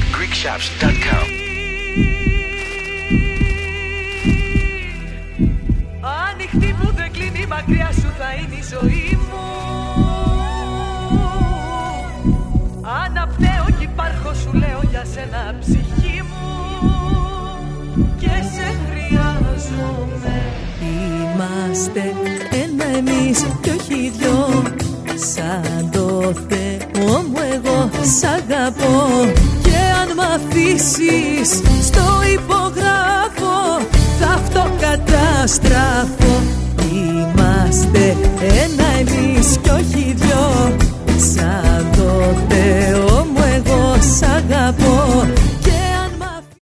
greekshops.com. Ανοιχτή που δεν κλείνει, μακριά σου θα είναι η ζωή μου. Αναπνέω κι υπάρχω, σου λέω για σένα ψυχή μου. Και σε χρειάζομαι. Είμαστε ένα εμείς κι όχι δυο. Σαν το Θεό μου εγώ σ' αγαπώ. Και αν μ' αφήσεις στο υπογράφω, θα αυτοκαταστραφώ. Είμαστε ένα